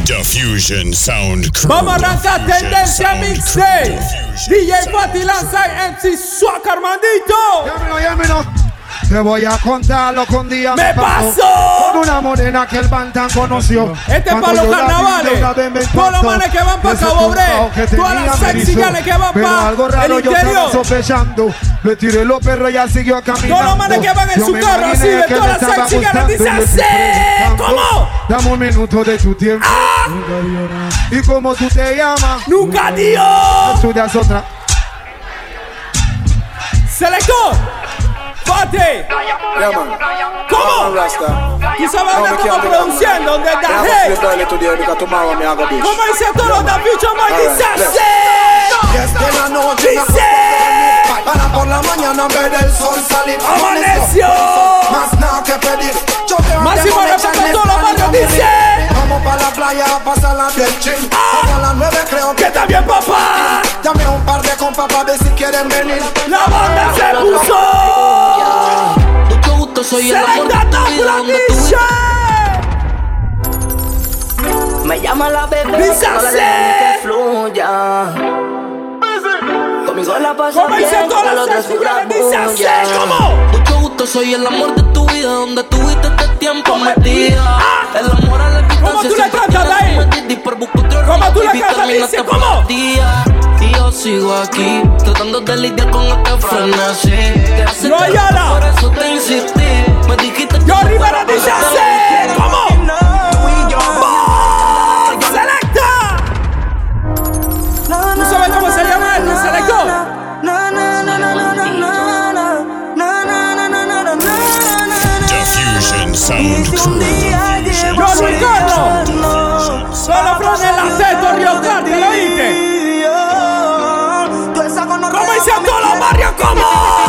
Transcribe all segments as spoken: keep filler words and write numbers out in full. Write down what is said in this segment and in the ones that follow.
The Fusion Sound Crew. Vamos a arrancar tendencia mixtape. D J Fati lanza M C Swag Armandito. Llámelo, llámelo. Te voy a contarlo con día. Me pasó con una morena que el Bantan conoció. Este es para los carnavales. Todos los manes que van para Cabo Bre. Todas las sexy gales que van para el interior. Sospechando. Le tiré los perros y ya siguió caminando. Todos los manes que van en su carro así de todas las sexy gales. Dice así. ¿Cómo? Dame un minuto de tu tiempo. Ah. ¿Y cómo tú te llamas? Nunca Dios. Estudias otra. Selector. Fati. Yeah, man. ¿Cómo? ¿Tú sabes dónde estamos produciendo? ¿Dónde está Hey? ¿Cómo dice todo The Future Man? Dice así. Dice. Para por la mañana ver el sol salir. Amaneció. Más nada que pedir. Máximo respeto a todos los barrios. Dice. Vamos para la playa a pasar la del chin. Ah. A las nueve creo que está bien, papá. Llamé a un par de compas para ver si quieren venir. La banda se puso. Mucho gusto, soy el amor de tu vida donde tú me llama la bebé. Dice así. Que fluya. Conmigo la paso bien, con la otra segura bulla. Mucho gusto, soy el amor de tu vida donde tuviste este tiempo metida. El amor a la distancia. ¿Cómo tú le cantas de ahí? ¿Cómo tú le cantas? Dice, ¿cómo? Y yo sigo aquí, tratando de lidiar con este frenesí. No hay ala. Por eso te insistí. Me dijiste que yo Rivera dice así. ¿Cómo? ¡Selecta! ¿Tú sabes cómo se llama el selector? The Fusion Sound Crew. Yo Ricardo. Solo Fran en la teta, Río Cardi, ¿lo oíste? ¿Cómo dice a todos los barrios? ¿Cómo?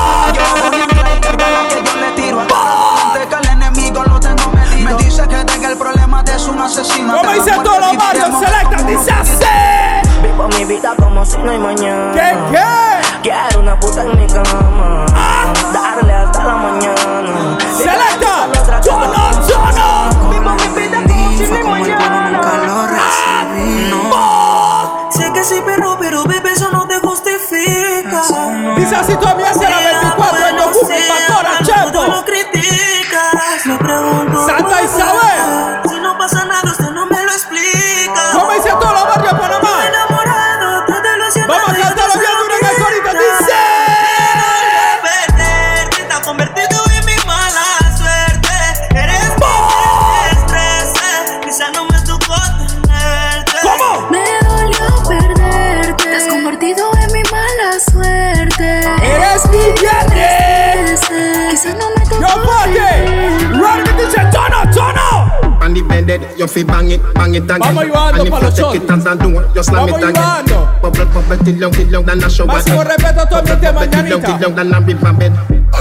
Me dice que tenga el problema de su asesino. ¿Cómo dice a todos los barrios? Selecta, dice así. Vivo mi vida como si no hay mañana. ¿Qué, qué? Quiero una puta en mi cama. Ah. Darle hasta la mañana. Selecta. Yo no, yo no. Vivo mi vida como si no hay mañana. Nunca lo recibí. No. Sé que sí, pero, pero, bebé, eso no te justifica. Dice así todavía será veinticuatro años, Buki, Pastora, Chepo. No criticas, me pregunto. Santa Isabel. Si no pasa nada, usted no me lo explica. ¿Cómo dice a todos los barrios de Panamá? Enamorado, te lo siento. Vamos a cantarlo bien duro en el corito. Dice. Perderte, te has convertido en mi mala suerte. Eres mi estrés, quizá no me supo tenerte. ¿Cómo? Me dolió perderte. Te has convertido en mi mala suerte. Eres mi viernes. Quizás no me tocó. Yo Fati. Run dice tono, tono. And the bended, you feel bang it, bang it again. Vamos llevando pa' los shots. You slam it Vamos again. llevando. Bubble, bubble, till long, till long, than a shower. Máximo respeto a todo el Bubble, tema, bubble, till long, mañanita. till long, than a river bed.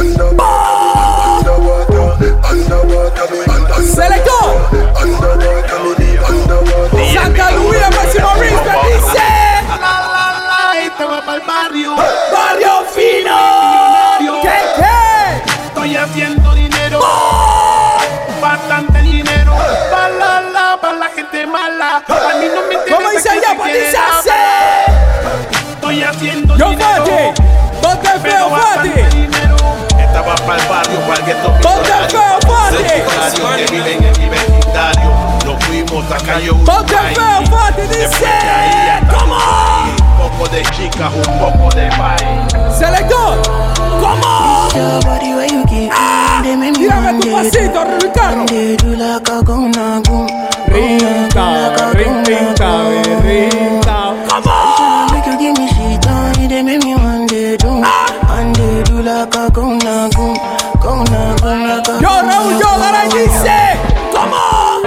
Selector. Santa Luisa, Máximo Respect, dice. Estaba para el barrio. Barrio Fino. ¿Qué, qué? Estoy haciendo dinero. Bastante dinero. Para la, la, para la gente mala. A mí no me interesa. ¿Cómo dice ella? Pues dice así. Estoy haciendo Yo dinero. Fati. Ponte feo, Fati. Estaba para el barrio, cualquier Ponte feo, Fati. que viven en el vecindario. Nos fuimos a calle Ponte feo, Fati, dice. ¿Cómo? Un poco de chicas, un poco de baile. Selector. ¿Cómo? Ah, tírame tu pasito, Ricardo. Rinca, rinca, rinca. ¿Cómo? Yo, Raúl, yo, Garay dice. ¿Cómo?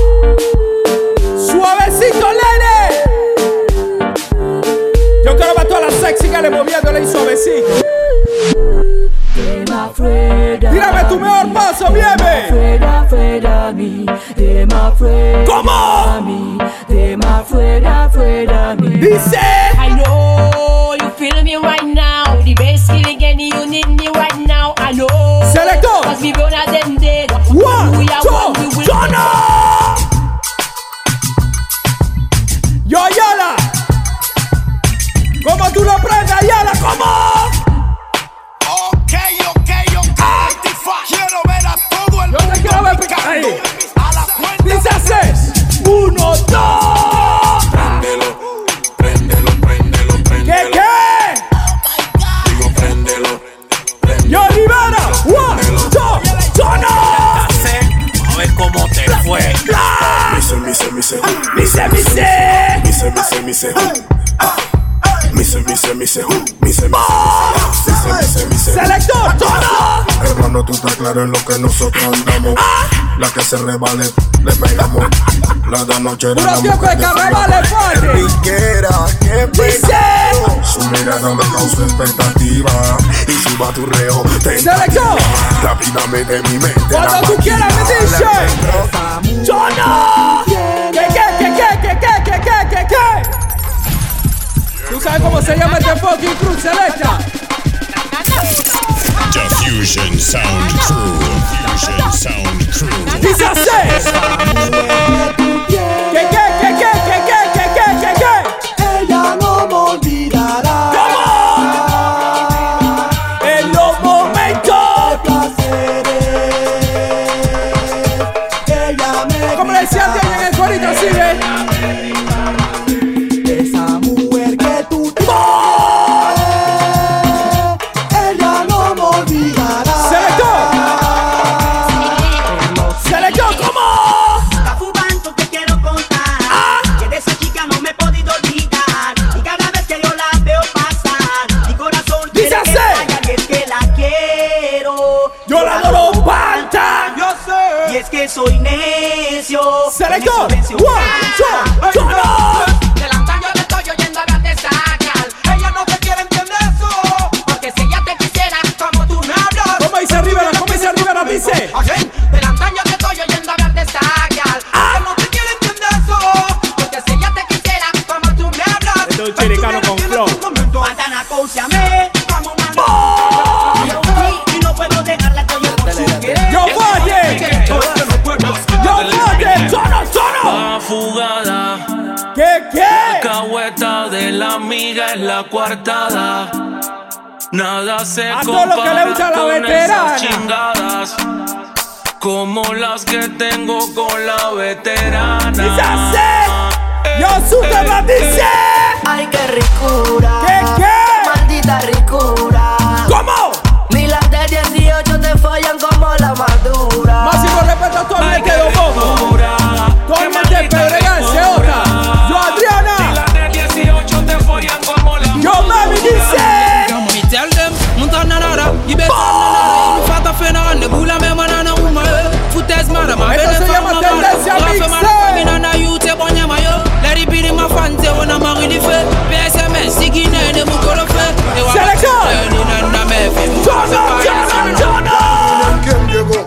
Suavecito, nene. Yo quiero ver todas las sexy gales moviéndole y suavecito. Tírame tu mejor paso, viene. ¿Cómo? Dice. I know you feel me right now. The best feeling and you need me right now. I know. Selector. Cause we born as them dead. One, two, turn up. mise, mise, mise, mise, mise, mise, mise, mise, mise, mise, mise, mise. Selector, tono. Hermano, tú estás claro en lo que nosotros andamos. La que se revale, le pegamos. La de anoche era la mujer de revale, fuerte. Riquera, que pecado. Su mirada me causa expectativa y su baturreo te Selector. Rápidamente mi mente. Cuando tú quieras me dice tono. ¿Qué, qué, qué, qué, qué, qué, qué, qué, qué, qué? ¿Tú sabes cómo se llama este fucking crew, Selecta? Diffusion Sound Crew. Diffusion Sound Crew. Dice así. ¿Qué, qué, qué, qué, qué, qué, qué, qué, qué, qué? Ella no me olvidará. ¿Cómo? En los momentos. Ella me. Como le decía antes en el corito, así ve. Soy necio. Selector, one, two, two, no. Del antaño le estoy oyendo hablar de sacar. Ella no te quiere entender eso. Porque si ella te quisiera como tú me hablas. ¿Cómo dice Rivera? ¿Cómo dice Rivera? Dice. Del antaño le estoy oyendo hablar de sacar. Ella no te quiere entender eso. Porque si ella te quisiera como tú me hablas. Esto es un chiricano con flow. Mátala, cóciame. Vamos, mano. Y no puedo dejarla, estoy por su querer. Yo voy. ¡Tono, tono! Fugada. ¿Qué, qué? La cahueta de la amiga es la coartada. Nada se a todo lo que le gusta a la con veterana. Esas chingadas como las que tengo con la veterana. Dice así. Yo supe más dice. Ay, qué ricura. ¿Qué, qué? Maldita ricura. ¿Cómo? Milas de dieciocho te follan como la madura. Máximo respeto a todo el que quedó poco. Todo el mundo de Pedregal se otra. Yo, Adriana. Milas de dieciocho te follan como la madura. Yo, mami, dice. Me tell them, montana nada. You better nada. Fata fena, ne bula me manana uma. Futes mara, ma. Esto se llama tendencia mixer. You te poña mayo. Let it be in my fante when I'm on the fe. P S M S, sigi ne ne mu kolo fe. Selector. Jono, Jono, Jono. ¿Quién llegó?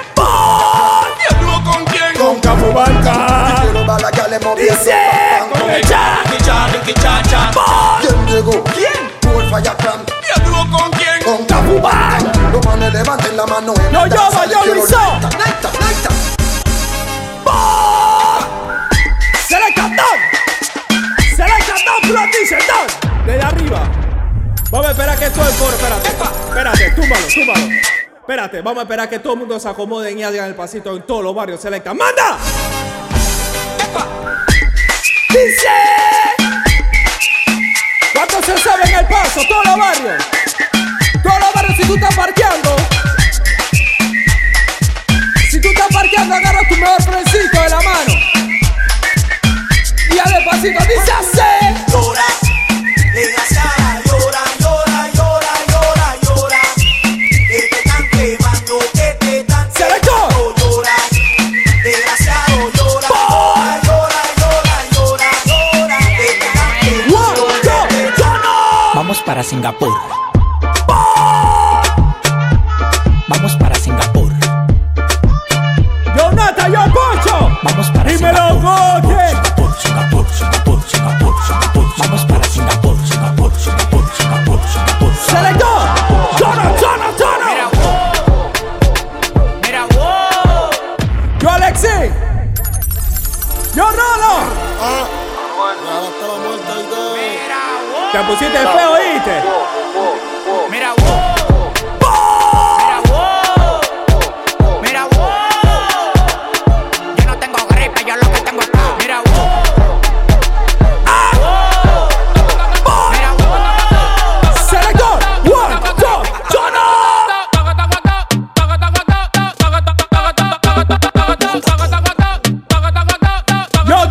¿Con quién? Con Cafubanca. Quiero bala que le moví. Dice. Con el cha. ¿Quién llegó? ¿Quién? Por Fayacán. ¿Con quién? Con Cafubanca. Los manes levanten la mano. No, yo, yo, yo, Luiso. Selectador. Selectador, lo dice, don. Desde arriba. Vamos a esperar que todo el coro, espérate. Espérate, túmbalo, túmbalo. Espérate, vamos a esperar que todo el mundo se acomode y hagan el pasito en todos los barrios. Selecta, ¡manda! Dice. ¿Cuántos se saben el paso? Todos los barrios. Todos los barrios, si tú estás parqueando. Si tú estás parqueando, agarra tu mejor frencito de la mano. Y a despacito, dice así. Llora, desgraciada, llora, llora, llora, llora, llora. Que te están quemando, que te están quemando. Llora, desgraciado, llora, llora, llora, llora, llora. Que te están quemando. Vamos para Singapur. Vamos para Singapur. Yo Nata, yo Pocho. Vamos para Dímelo, Gote. Singapur, Singapur, Singapur, Singapur, Singapur. Vamos para Singapur, Singapur, Singapur, Singapur, Singapur. Selector. Tono, tono, tono. Mira, wow. Mira, wow. Yo Alexi. Yo Rolo. Te pusiste feo, ¿oíste? Mira, wow. Mira, wow. Mira, wow. Yo no tengo gripe, yo lo que tengo es ca- Mira, wow. Mira, wow. Selector. One, two, tono. Yo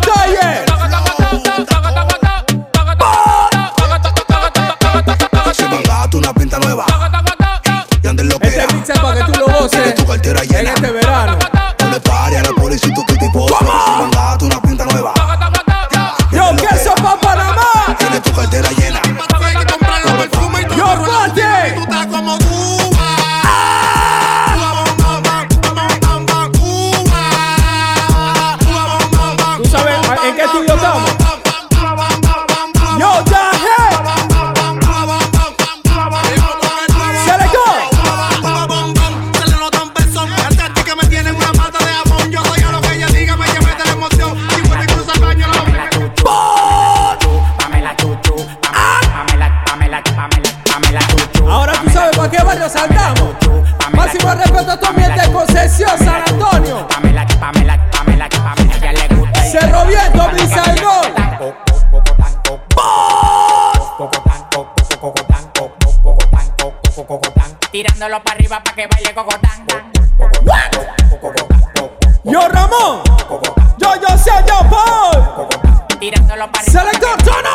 que tú y yo estamos. Yo, ya, hey. Se le go. Se le nota un beso. Ante ti que me tienen una mata de amor. Yo soy a lo que ella diga, me lleve de la emoción. Si vuelve y cruza el baño, la Pamela Chuchu, Pamela Chuchu, Pamela, Pamela, Pamela, Pamela Chuchu. Ahora tú sabes para qué barrio saltamos. Máximo respeto a tu ambiente de Concepción, San Antonio. Pamela, Pamela, Pamela, Pamela, ya le gusta. Cerro Viento, Brisa del Gol. Tirándolo para arriba para que baile cocotán. Yo Ramón, yo yo sé yo Paul. Tirándolo para arriba. Selector Tono.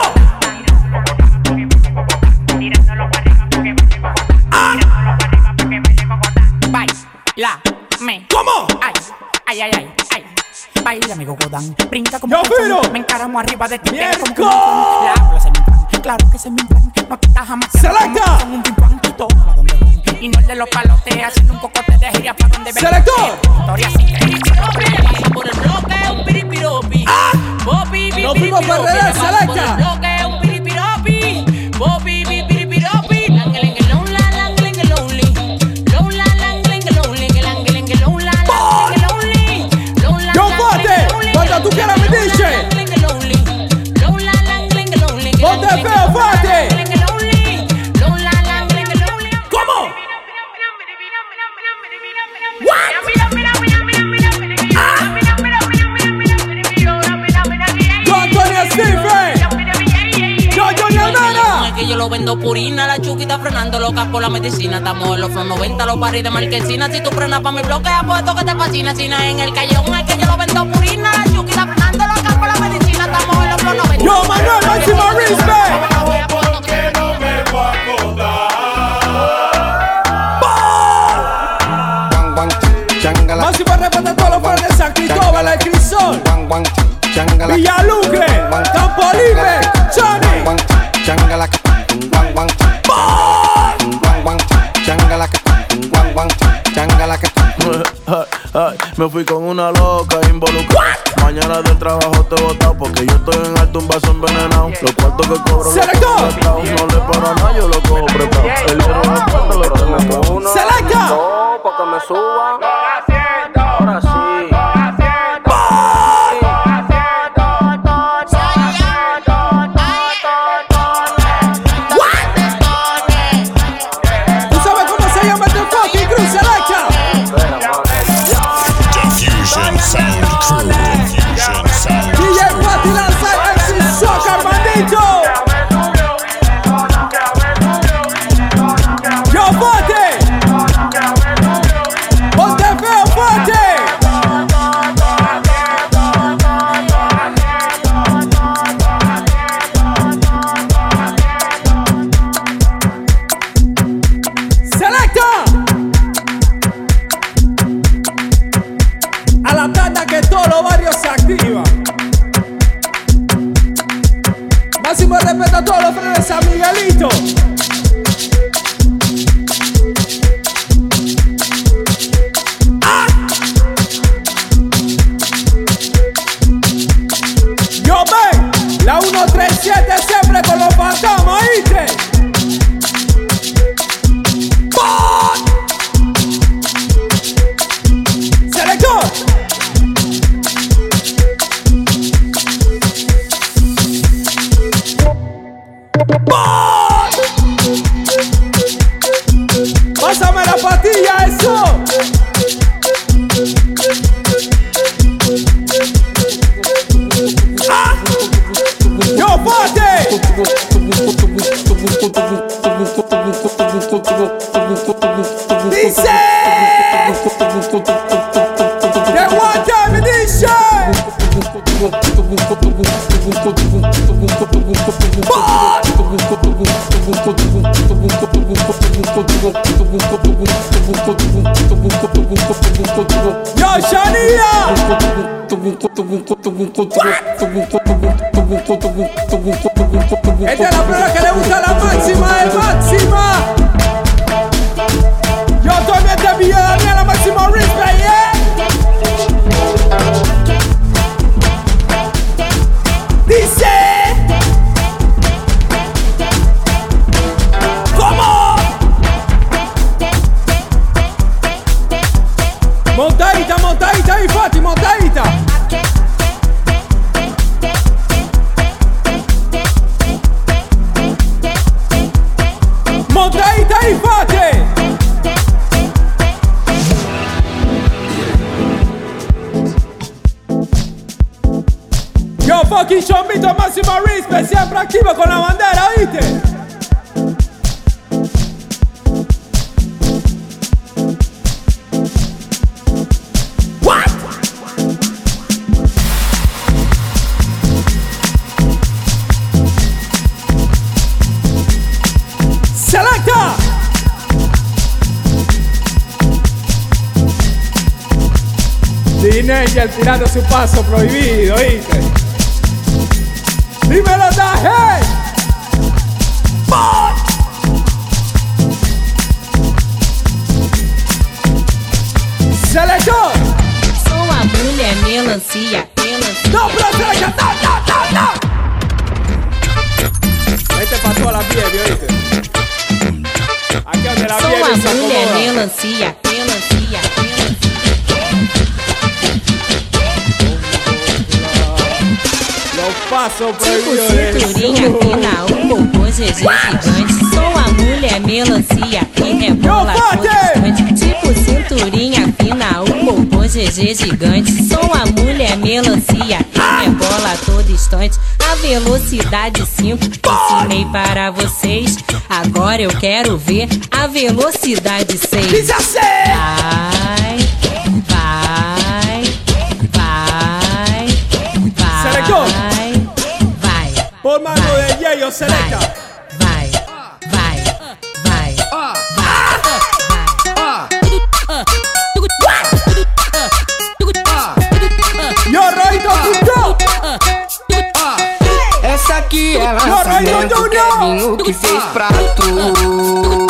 Tirándolo para arriba para que baile cocotán. Tirándolo para arriba para que baile cocotán. Baila, me. ¿Cómo? Ay, ay, ay, ay, ay. Baila mi cocotán. Brinca como Yo Firo. Me encaramo arriba de ti. Miércoles. La plaza me inflan. Claro que se me inflan. No quita jamás. Selecta. Son un pimpán. Toma donde van. Y no el de los palotes. Haciendo un cocote de gira para donde ven. Selector. Historia sin creer. Por el bloque un piripiropi. Popi, Nos fuimos para Real, Selecta. Por el bloque un piripiropi. Popi, piripiropi. Langelengelon, la langelengelonly. Lon, la langelengelonly. Que langelengelon, la langelengelonly. Lon, la Yo Bote, cuando tú quieras me dice. Lon, la langelengelonly. Ponte feo, Bote. Lon, la langelengelonly. ¿Cómo? Yo Antonio Stephen. Yo Johnny Almena. Es que yo lo vendo purina, la chuquita frenando locas por la medicina. Estamos en los Flow noventa, los paris de Marquesina. Si tú frenas pa' mi bloque, apuesto que te fascina. Si no es en el callejón, es que yo lo vendo purina, la chuquita frenando locas por la medicina. Estamos en los Flow noventa. Yo Manuel Máximo Respect. Porque no me voy a Máximo respeto a todos los fans de San Cristóbal, El Crisol, Villalucre, Campo Libre, Johnny. Me fui con una loca involucrada. Mañana del trabajo te botado porque yo estoy en alto, un vaso envenenado. Los cuartos que cobro los prestado. No le paro nada, yo lo cojo prestado. El dinero me falta, lo tengo uno. ¡Selecta! No, pa' que me suba. Ahora sí. ¿Tú sabes cómo se llama este fucking crew, Selecta? Diffusion Sound Crew. Diffusion Sound D J Pati lanza M C Soccer, bandito. Yo Bote. Ponte feo, Bote. Selecta. A la tanda que todos los barrios se activan. Máximo respeto a todos los frenes de San Miguelito. ¡Ah! Yo ven, la ciento treinta y siete siempre con los fantasmas, ¿oíste? ¡Pum! Selector. Pásame la patilla, eso. ¡Ah! ¡Yo, Bote! Dice. The one time edition. Yo, Shania. Esta es la prueba que le gusta a la máxima, el máxima. Yo también te envío a la máxima respect, yeah. fucking Chombito Máximo Respect, siempre activo con la bandera, ¿oíste? What? Selecta. Teenager tirando su paso prohibido, ¿oíste? Dímelo, Daje. Selector. Sou a mulher melancia, melancia. No, bro, selecta, no, no, no, no. Este pasó a la piel, ¿oíste? Aquí donde la Sou piel a se mulher acomoda. melancia, melancia, melancia. Passo Tipo cinturinha fina, um popô G G gigante. Sou a mulher melancia que rebola todo instante. Tipo cinturinha fina, um popô G G gigante. Sou a mulher melancia que rebola todo instante. A velocidade cinco ensinei para vocês. Agora eu quero ver a velocidade seis. Diz assim! Vai, vai, vai, vai. Selector! Por mano vai, de Yeyo, selecta. Vai, vai, vai, vai. Yo, Roito, puto! Essa aqui é lançamento, Kevin, o que fez pra tu.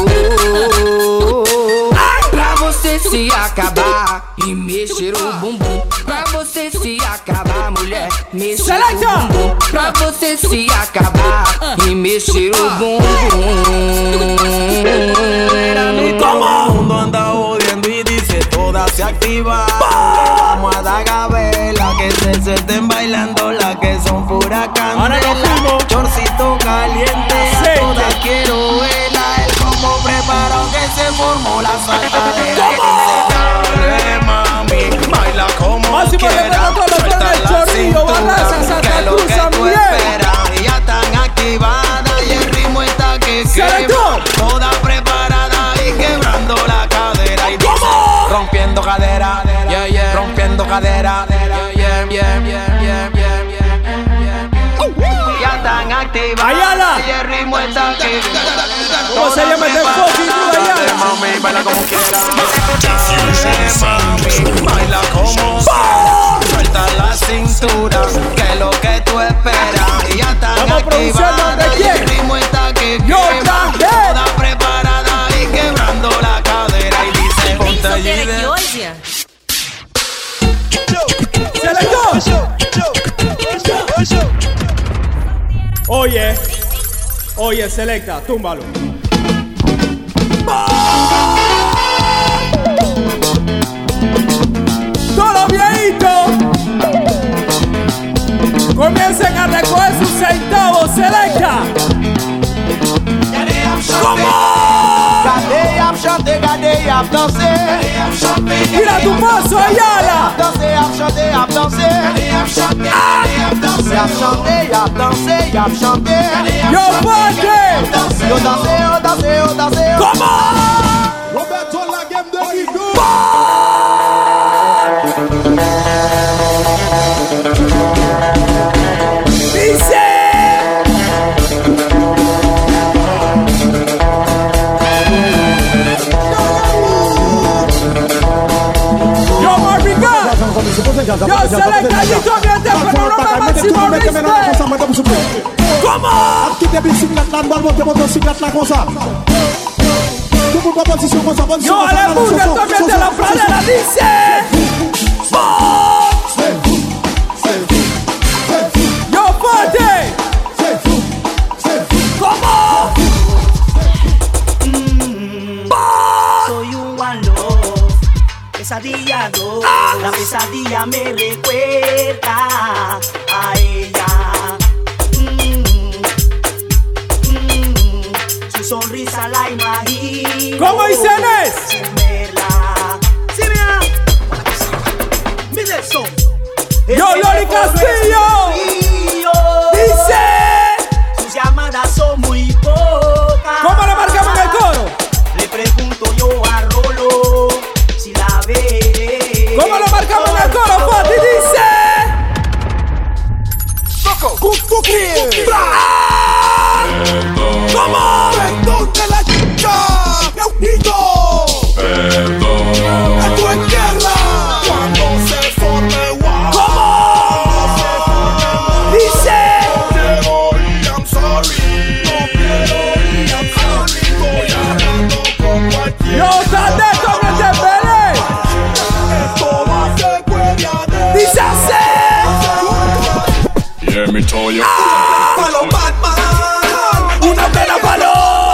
Pra você se acabar e mexer o bumbum. Pra você se acabar, mulher, mexer Selecta! o bumbum. Pra você se acabar e mexer o bumbum. Todo el mundo anda odiando y dice todas se activan. Vamos a dar a ver las que se, se estén bailando, las que son pura candela. Chorcito caliente, a todas quiero verla. El como preparado que se formó la saltadera. Dale, mami, baila como Máximo quieras. Suelta la cintura, que es lo que tú esperas. Y ya están activadas y el ritmo está que quema. Toda preparada y quebrando la cadera. Y dice, rompiendo cadera, yeah, yeah, rompiendo cadera, yeah, yeah, yeah, yeah, yeah, yeah, yeah. Ya están activadas Ayala. y el ritmo está que ¿Cómo se llama este fucking crew, Ayala? Mami, baila como quieras. Diffusion Sound Crew. Baila como quieras. Suelta la cintura, que es lo que tú esperas. Y ya están Vamos produciendo activadas de y quién. el ritmo está que Yo quema. también. Toda preparada y quebrando la cadera. Y dice, ponte allí Solteira aqui de... hoje? Selector! Oye, oye, selecta, túmbalo. Todos los viejitos comiencen a recoger sus centavos, selecta. Cadê a chante, cadê a danser? Tira tu paso, Ayala. Danser, a chanter, a danser. A chanter, a danser, a chanter. Yo, party. Yo danser, yo danser, yo danser. Come on. Roberto la game de Guido. Dice. Yo, Marvica. Yo, selecta, y comienza con un nombre máximo respect. ¿Cómo? Aquí te bicicleta, la barba, te boto bicicleta la cosa. Tú por posición, cosa, posición. Yo, ale burger también de la pradera, dice. Yo, fuerte. ¿Cómo? Soy un one love, pesadilla dos. La pesadilla me recuerda a ella. Mm, mm, su sonrisa la imagino. ¿Cómo dicen es? Sin verla. Sí, mira. Mira eso. Yo, Lori Castillo. ¿Cómo? Perdón de la chicha, Neutito. Perdón. Esto es guerra. Cuando se forme guau. ¿Cómo? Dice. No quiero ir, I'm sorry. No quiero ir, I'm sorry. Estoy hablando con cualquiera. Yo salté con el de Pérez. Esto va a ser cueviadero. Dice así. Yeah, me told you. Palo Batman. Una pena palo.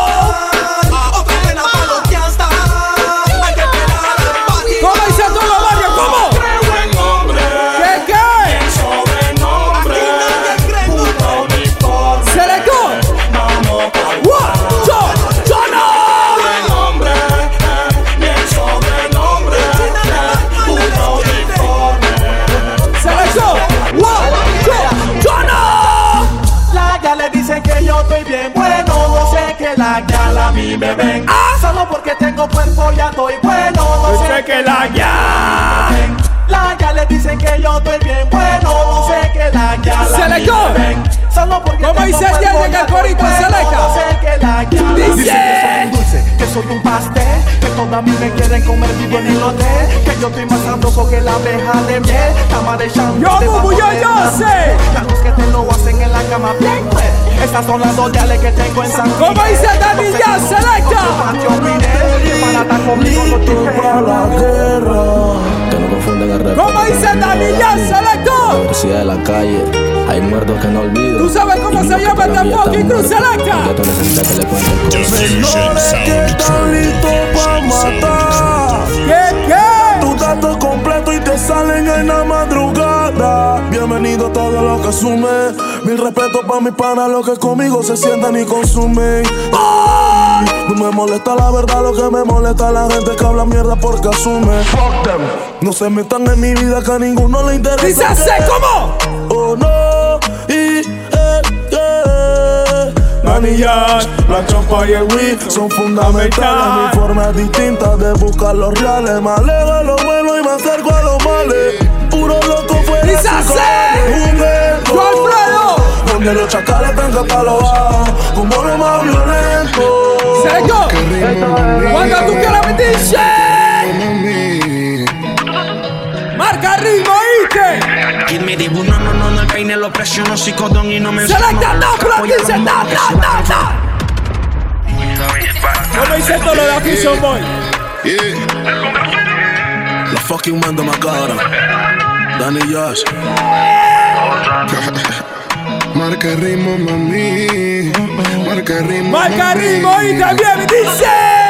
Otra pena palo que hasta. Hay que pegar al party. ¿Cómo dice todo lo barrio? ¿Cómo? Buen hombre. ¿Qué qué? Sobrenombre. Aquí nadie cree en Puta uniforme. Se le co. Vamos pa'l What? Yo, yo no. buen hombre. Bien sobrenombre. Puta uniforme. Se le co. What? Yo, yo no. La ya le dicen que yo estoy bien bueno. No sé que la gala a mí me ven. Solo porque tengo cuerpo ya estoy bueno. No Yo sé que la ya. La ya le dicen que yo estoy bien bueno. No sé que la gala Se a le mí co. me ven. Solo porque ¿Cómo tengo dice el cuerpo día de ya que el estoy corito bueno. se aleja? No sé que la gala Dice. Dicen que soy un dulce, que soy un pastel. Que todas a mí me quieren comer vivo en el hotel. Que yo estoy más sabroso que la abeja de miel. Cama de champán. Yo, bubu, yo, yo sé. Los que te lo hacen en la cama bien pues. Estas son las dos diales que tengo en San ¿Cómo dice Dani ya? Selecta. Para estar conmigo no Listo para la guerra. Que no confunden el rap. ¿Cómo dice Dani ya? Selecta. Universidad de la calle. Hay muertos que no olvido. ¿Tú sabes cómo Y se niños llama que esta todavía fucking están cruz? muertos. Selecta. Y esto necesita que le cuenten cosas. Diffusion Sound están listos para Crew. Diffusion matar. Sound ¿Qué, qué? Tu dato completo y te salen en la madrugada. Bienvenido a todo lo que asume. Mil respetos pa' mis panas, los que conmigo se sientan y consumen. No me molesta la verdad, lo que me molesta es la gente que habla mierda porque asume. Fuck them. No se metan en mi vida que a ninguno le interesa. Dice así, que- ¿cómo? Oh no. Y eh, eh. Nani Yash, la champa y el weed son fundamentales. Mi forma es distinta de buscar los reales. Me alejo a lo bueno y me acerco a los males. Puro loco fuera Dice cinco así. años, un gueto. Yo, Alfredo. Donde los chacales tengan palo bajo, como lo más violento. Selecto. Cuando tú quieras me dice. Marca ritmo, ¿oíste? Kid me dijo, no, no, no, no, el peine lo presiono, psicodón y no me Selecta, no, pero dice, no, no, no, no. ¿Cómo dice todo lo de Afición Boy? La fucking mando macabra. Danny Yash. Marca el ritmo, mami. Marca el ritmo. Marca ritmo y también me dice.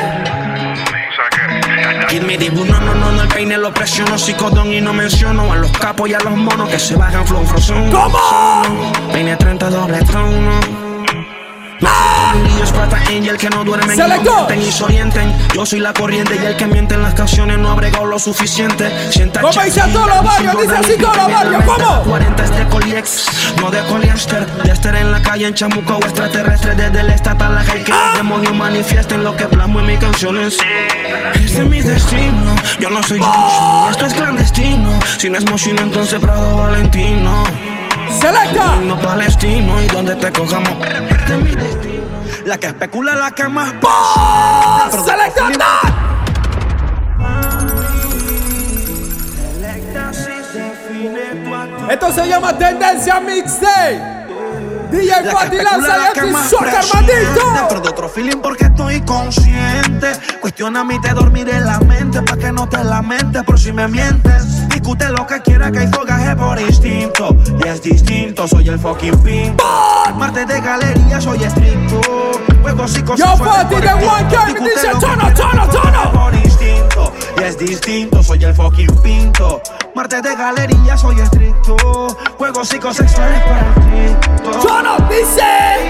Kid me dijo, no, no, no, no, el peine lo presiono, psicodón y no menciono a los capos y a los monos que se bajan flow frozón. ¿Cómo? Peine treinta doble trono. Milillos plata angel que no duermen y no mienten y se orienten. Yo soy la corriente y el que miente en las canciones no ha bregado lo suficiente. Sienta ¿Cómo dice a todos los barrios? Dice así todos los barrios, ¿cómo? cuarenta es de Coliex, no de Coliester. De estar en la calle en Chamuco o extraterrestre. Desde el estatal a que los demonios manifiesten lo que plasmo en mis canciones. Este es mi destino, yo no soy Joshua, esto es clandestino. Si no es Moshino entonces Prado Valentino. Selecta. No palestino y donde te cojamos. Este es mi destino. La que especula la que más. Selecta. Esto se llama Tendencia Mixtape. D J Fati lanza y este Soccer maldito. Dentro de otro feeling porque estoy consciente. Cuestiona mi te dormiré en la mente pa' que no te lamentes por si me mientes. Discute lo que quiera que hay fogaje por instinto. Y es distinto, soy el fucking pin. Martes de galería, soy estricto. Juegos y cosas. Yo Fati de One Game me dice tono, tono, tono. Por instinto. Y es distinto, soy el fucking pinto. Martes de galería, soy estricto. Juegos psicosexuales para ti. Yo no dice.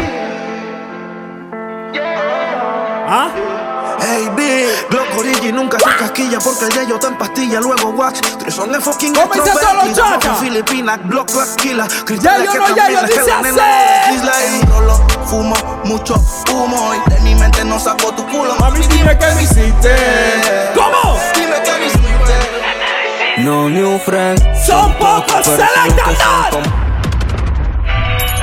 ¿Ah? Hey, bitch, Glock Origi nunca se casquilla porque el yayo está en pastilla, luego wax. Trison es fucking ¿cómo dice todos los chacas? Filipinas, Glock Aquila. Yayo no, yayo, dice así. Rolo, fumo mucho humo y de mi mente no saco tu culo. Mami, dime que me hiciste. ¿Cómo? Dime que me hiciste. No new friends. Son pocos, selecta.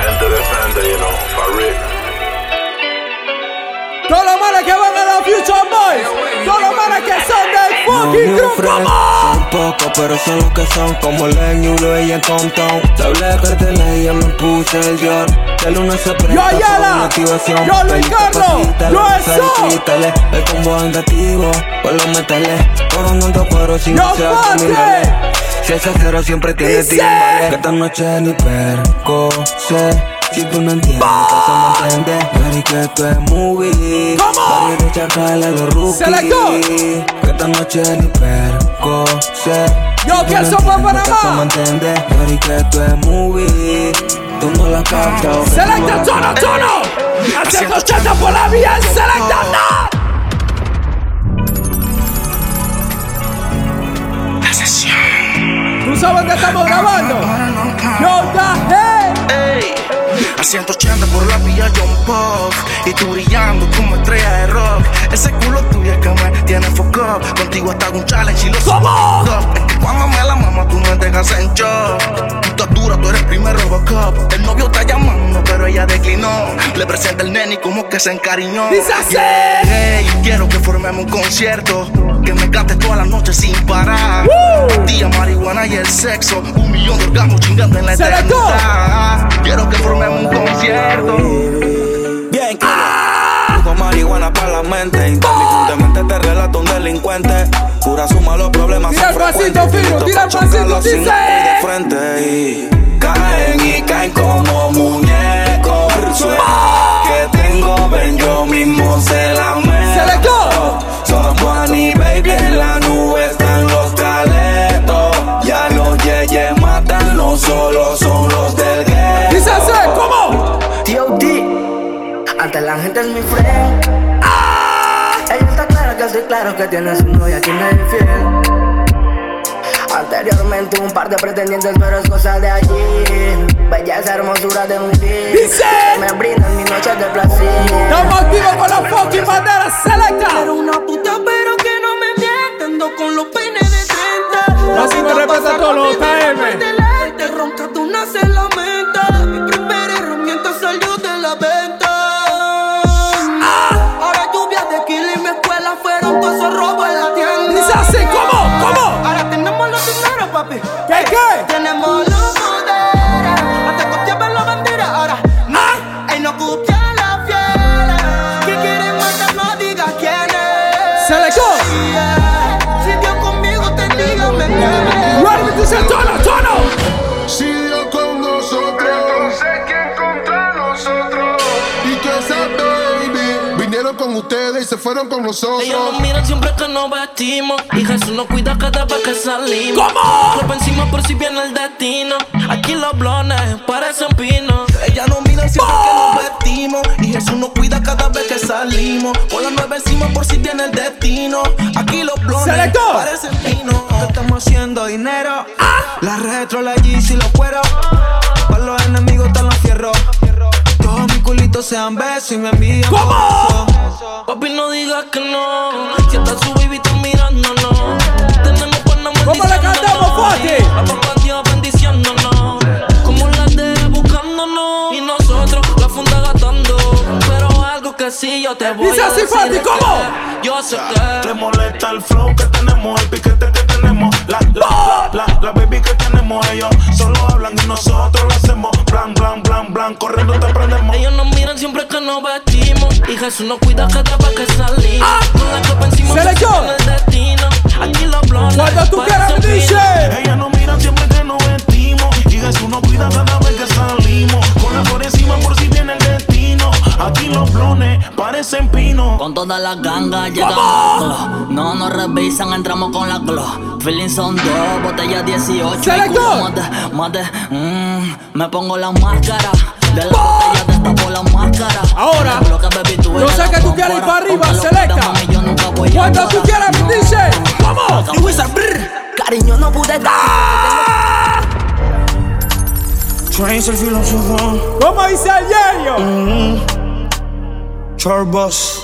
new friends. Son pocos, pero son los que son. Como Len, Yulo y en Compton. Te hablé de carteles y ya me puse el Dior. De luna se presta Yo, Ayala. con activación. Yo, Luis Carlos. Yo, eso. Quítale el combo vengativo. Pues lo métele. Coronando cuero sin Yo, ser Fate. Si ese cero siempre tiene timbales. Que esta noche ni perco sé. Si tú no entiendes, eso no entiendes. Mary, que esto es movie. Mary, de chacal de rookie. Que esta noche ni perco sé. Yo, que eso pa' Panamá. Eso no entiendes. Mary, que esto es movie. Tú no la captas. Selecta, tono, tono. A ciento ochenta por la vía. Selecta, no. La sesión. ¿Tú sabes que estamos grabando? Yo, da, hey. A ciento ochenta por la vía John Pop. Y tú brillando como estrella de rock. Ese culo tuyo es que me tiene foco. Contigo hasta un challenge y lo ¿Cómo? Es que cuando me la mama tú me dejas en shock. Tú estás dura, tú eres primer Robocop. El novio está llamando pero ella declinó. Le presenta el nene y como que se encariñó. Dice así. Hey, quiero que formemos un concierto. Que me cantes toda la noche sin parar. uh. Día, marihuana y el sexo. Un millón de orgasmos chingando en la eternidad. Quiero que formemos un concierto. Bien, ah. Con marihuana para la mente. Inteligentemente te relata un delincuente. Cura suma los problemas. Tira el pasito, Fino, tira el pasito, dice. De frente y caen y caen como muñecos. Suena que tengo, ven, yo mismo se la meto. Se le go. Somos Juan baby, en la nube están los caletos. Ya los yeyes matan, no solo son los del gueto. Dice así, ¿cómo? T O D, ante la gente es mi friend. Ah. Ella está clara que estoy claro que tiene su novia quien es infiel. Anteriormente un par de pretendientes, pero es cosa de allí. Belleza, hermosura de un día. Dice. Me brindan mis noches de placer. Estamos activos con la fucking bandera selecta. Pero una puta, pero que no me mienta. Ando con los peines de treinta. Así me respeta todos los K M. Te ronca, tú naces la menta. Mi primera herramienta salió de la venta. Ah. Ahora lluvias de kilo y mi escuela fueron todos esos robos en la tienda. Dice así, ¿cómo? ¿Cómo? Ahora tenemos los dineros, papi. ¿Qué, qué? Tenemos los poderes. Hasta copiamos la bandera. Ahora, ah. ey, no copia la fiera. Que quieren matar, no diga quién es. Se le go. Yeah. Si Dios conmigo te diga, me queme. Ready to say tono, tono. Si Dios con nosotros, entonces quién contra nosotros. Y que esa baby vinieron con ustedes y se fueron con nosotros. Ellos nos miran siempre que nos vestimos. Y Jesús nos cuida cada vez que salimos. ¿Cómo? Cuerpo encima por si viene el destino. Aquí los blones parecen pinos. Ella nos mira siempre que nos vestimos. Y Jesús nos cuida cada vez que salimos. Con la nueve encima por si viene el destino. Aquí los blones Selector. parecen pinos. Estamos haciendo dinero. Ah. La retro, la Yeezy y los cueros. Para los enemigos están los fierros. Todos mis culitos sean besos y me envían. ¿Cómo? Papi, no digas que no. Si está su baby, está mirándonos. Tenemos buena maldición. ¿Cómo le cantamos, Fati? A papá Dios bendiciéndonos. Como las de buscándonos. Y nosotros la funda gastando. Pero algo que sí yo te voy Dice a así, decir. Fati, es ¿cómo? que Yo sé que Te molesta el flow que tenemos, el piquete que tenemos. La, la, la, la, la baby que tenemos. Ellos solo hablan y nosotros lo hacemos. Blan, blan, blan, blan, corriendo te prendemos. ellos nos miran siempre que nos vestimos. Y Jesús nos cuida cada vez que salimos. Ah. Con la copa encima Se le por si go. viene el destino. Aquí los blones Cuando tú quieras me parecen dice. Ellas nos miran siempre que nos vestimos. Y Jesús nos cuida cada vez que salimos. Con la flor encima por si viene el destino. Aquí los blones parecen pinos. Con todas las gangas llegamos. No nos revisan, entramos con la glow. Feeling son dos, botellas dieciocho. Se le y culo go. mate, mate, mm, me pongo la máscara. De la botella destapo la máscara. Ahora, Lo que, baby, tú yo eres sé la que tú quieres ir para arriba, Aunque lo selecta. pidas, mami, yo nunca voy a Cuando tú llorar. quieras me dice. ¿Cómo? Y Wizard, brr, cariño, no pude dar. Ah. Trains el filósofo. ¿Cómo dice el Yeyo? Mm-hmm. Charbos.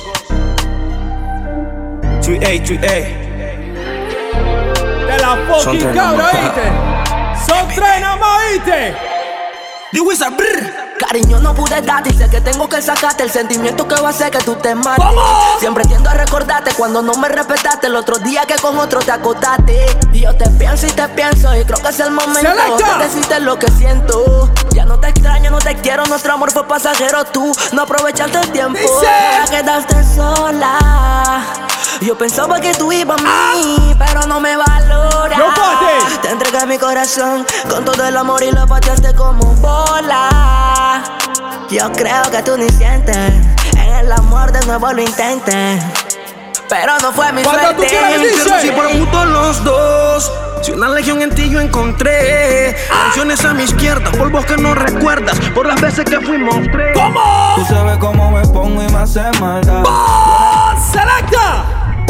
tres A, tres A. De la Son fucking tres cabra, nomás. ¿oíste? Son tres nomás, ¿oíste? Y Wizard, brr, Cariño no pude darte y sé que tengo que sacarte el sentimiento que va a hacer que tú te mates. ¡Vamos! Siempre tiendo a recordarte cuando no me respetaste el otro día que con otro te acostaste. Y yo te pienso y te pienso y creo que es el momento Selecta. de decirte lo que siento. Ya no te extraño, no te quiero, nuestro amor fue pasajero. Tú no aprovechaste el tiempo, ahora quedaste sola. Yo pensaba que tú ibas a mí, pero no me valoras. Te entregué mi corazón con todo el amor y lo pateaste como bola. Yo creo que tú ni sientes, en el amor de nuevo lo intentes, pero no fue mi suerte. Si por puto los dos, si una legión en ti yo encontré. Canciones a mi izquierda, polvos que no recuerdas, por las veces que fuimos tres. ¿Cómo? Tú sabes cómo me pongo y me hace maldad. ¡Selecta!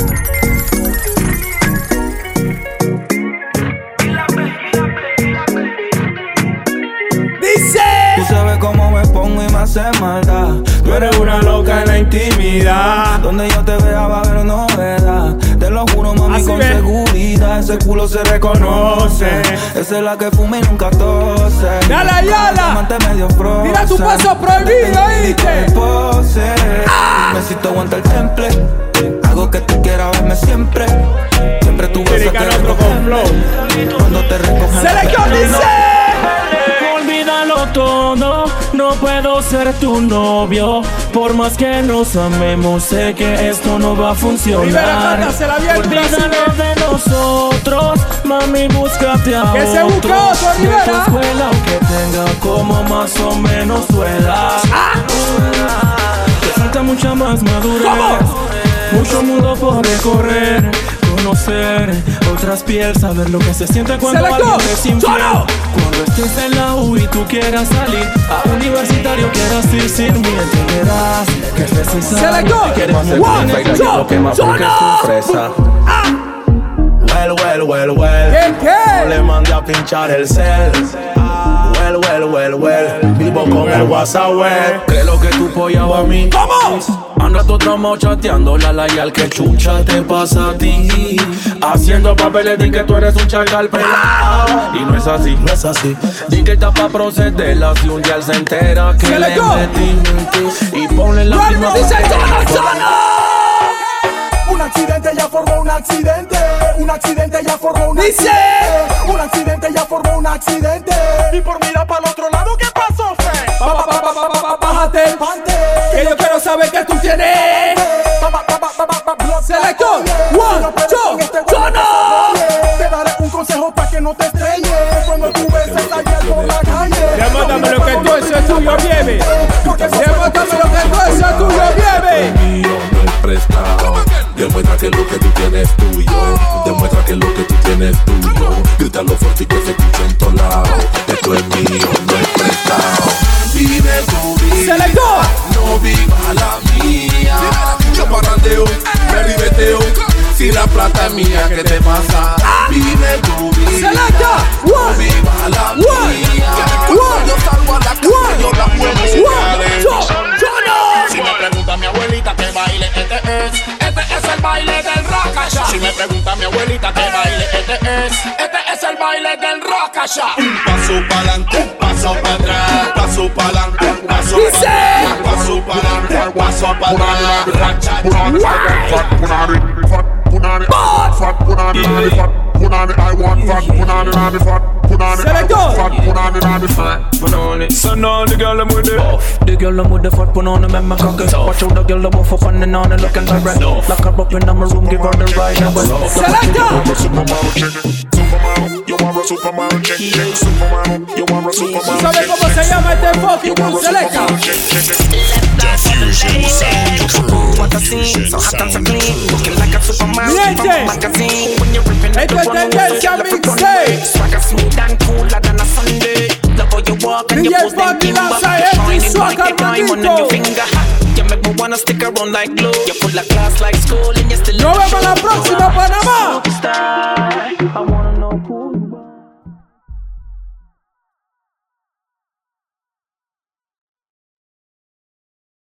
Dice. Tú sabes cómo me pongo y me hace maldad. Tú eres una loca en la intimidad. Donde yo te vea va a haber novedad. Te lo juro, mami, así con ve. seguridad. Ese culo se reconoce. Esa es la que fuma y nunca tose. Yala, yala. Medio frozen. Mira tu paso prohibido, ¿oíste? Ah. Necesito aguantar el temple. Hago que tú quieras verme siempre. Siempre tú vas a querer cogerme. Cuando te recojan. ¡Selección dice! Olvídalo todo, no puedo ser tu novio. Por más que nos amemos, sé que esto no va a funcionar. Rivera, cántasela bien, olvídalo de nosotros, mami, búscate a que se busca otro, Rivera. De tu escuela, aunque tenga como más o menos tu edad. Ah. Te falta mucha más madurez. ¿Cómo? Mucho mundo por recorrer, conocer otras pieles, saber lo que se siente cuando Selecto. alguien te sin fiel. Cuando estés en la U y tú quieras salir a universitario, quieras ir sin mí, entenderás que es necesario. Selecto. Que quieres One, mantener two, lo que más two, porque es no. tu fresa. Well, well, well, well. ¿Qué, qué? No le mandé a pinchar el cel. Well, well, well, well. Vivo con el WhatsApp, well. Creo lo que tú apoyabas a mí. ¡Vamos! Anda tu tramo chateando la la y al que chucha te pasa a ti. Haciendo papeles de que tú eres un chacal pelado. Y no es así, no es así. Di que está pa' procederla si un día él se entera que ¡Se le le go! metí. Y ponle la ¡Bueno, firma. dice Tono, Tono! Un accidente ya formó un accidente. Un accidente ya formó un Dice. accidente. Un accidente ya formó un accidente. Y por mirar para el otro lado, ¿qué pasó, Fe? Pa, pa, pa, pa, pa, pa, pa, bájate el pante. Que yo quiero saber que tú tienes. Selector. One, two, Tono. Te daré un consejo para que no te estrelles cuando tú beses ayer por la calle. Demuéstrame lo que tú eso es tuyo, viene. Demuéstrame lo que tú eso es tuyo, viene. Mío no es prestado. Demuestra que lo que tú tienes es tuyo. Demuestra que lo que tú tienes es tuyo. Grítalo fuerte y que se escuche en todos lados. Esto es mío, no es prestado. Vive tu vida. Selector. No viva la mía. Yo parrandeo, me ribeteo. Si la plata es mía, ¿qué te pasa? Vive tu vida. Selecta. No viva la mía. Cuando yo salgo a la calle, yo la puedo enseñar. Si me pregunta mi abuelita qué baile este es, este es el baile del rockasha. Si me pregunta mi abuelita qué baile este es, este es el baile del rockasha. Un paso pa'lante, un paso para atrás, paso pa'lante, un paso Dice. para atrás, paso pa'lante, un paso para atrás. Racha, Fat punani, fat punani, fat punani, fat punani. I want fat punani, nani fat punani. Selector. Fat punani, nani fat. Punani. So now the girl them with it off. The girl them with the fat punani, make me cock it. Watch out the girl them off up on the on and looking direct. Lock her up in my room, give her the ride. Selector. You want a Superman, check, check, Superman. You want a ¿Tú Superman, sabes cómo se llama este fucking un selecta? Diffusion Sound Crew. Diffusion Sound Crew. Miente. Esto es tendencia mixtape. D J Funky lanza esto y suaca hermanito. Wanna stick around like glue. You full of class like school and you still. Nos vemos la próxima, Panamá. I wanna know who